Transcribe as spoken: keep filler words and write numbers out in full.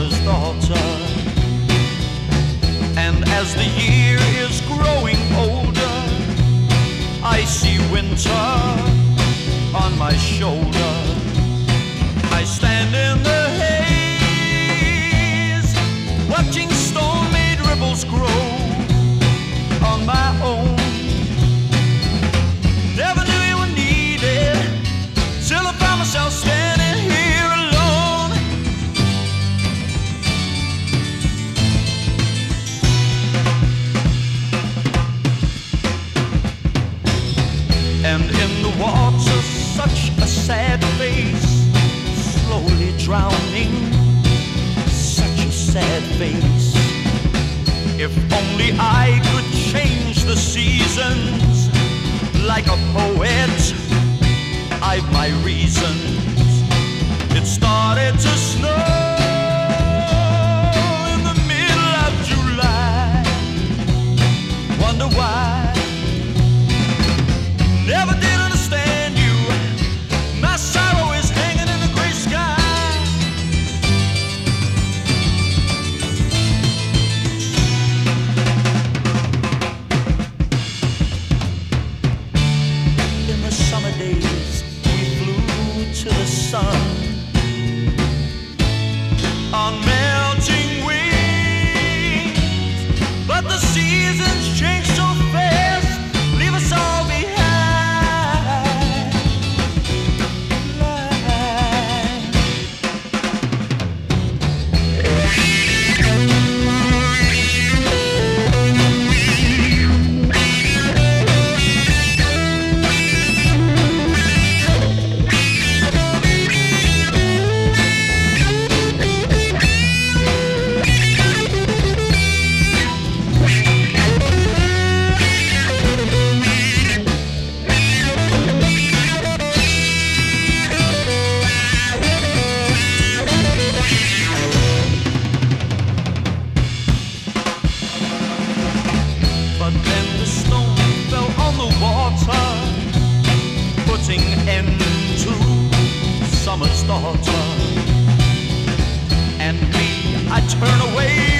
summer's daughter. And as the year is growing older, I see winter on my shoulder. I stand in the haze, watching storm-made ripples grow on my own. Never knew you were needed, till I found myself standing here alone. And in the water, such a sad face, slowly drowning, such a sad face. If only I could change the seasons like a poet, I've my reasons. It started to snow in the middle of July. Wonder why? Never did understand you. My sorrow is hanging in the gray sky. In the summer days, we flew to the sun on melting wings, but the seasons change so fast, leave us all behind. But then the stone fell on the water, putting end to summer's daughter. And me, I turn away